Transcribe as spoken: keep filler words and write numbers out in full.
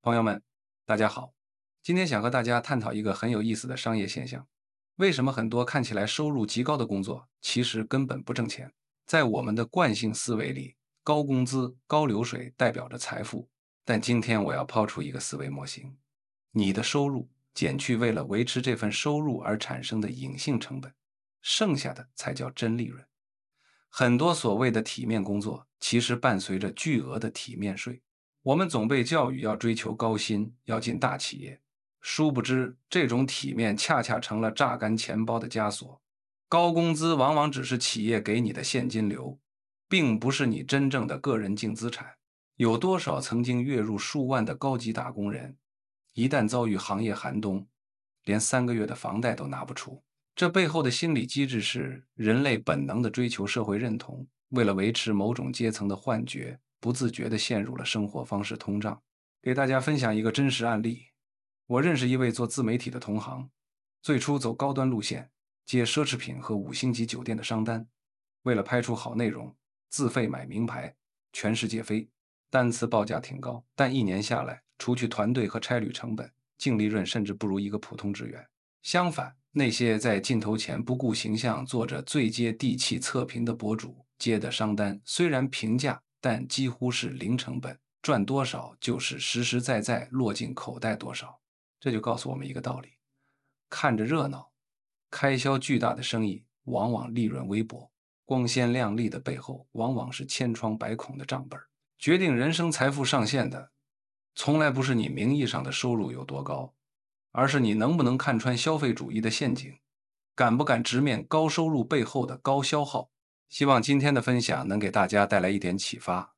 朋友们，大家好。今天想和大家探讨一个很有意思的商业现象：为什么很多看起来收入极高的工作，其实根本不挣钱？在我们的惯性思维里，高工资、高流水代表着财富。但今天我要抛出一个思维模型：你的收入减去为了维持这份收入而产生的隐性成本，剩下的才叫真利润。很多所谓的体面工作，其实伴随着巨额的体面税。我们总被教育要追求高薪，要进大企业，殊不知这种体面恰恰成了榨干钱包的枷锁。高工资往往只是企业给你的现金流，并不是你真正的个人净资产。有多少曾经月入数万的高级打工人，一旦遭遇行业寒冬，连三个月的房贷都拿不出？这背后的心理机制是人类本能的追求社会认同，为了维持某种阶层的幻觉，不自觉地陷入了生活方式通胀。给大家分享一个真实案例。我认识一位做自媒体的同行，最初走高端路线，接奢侈品和五星级酒店的商单，为了拍出好内容，自费买名牌，全世界飞，单次报价挺高，但一年下来，除去团队和差旅成本，净利润甚至不如一个普通职员。相反，那些在镜头前不顾形象做着最接地气测评的博主接的商单，虽然平价，但几乎是零成本，赚多少就是实实在在落进口袋多少。这就告诉我们一个道理：看着热闹，开销巨大的生意往往利润微薄，光鲜亮丽的背后往往是千疮百孔的账本。决定人生财富上限的，从来不是你名义上的收入有多高，而是你能不能看穿消费主义的陷阱，敢不敢直面高收入背后的高消耗。希望今天的分享能给大家带来一点启发。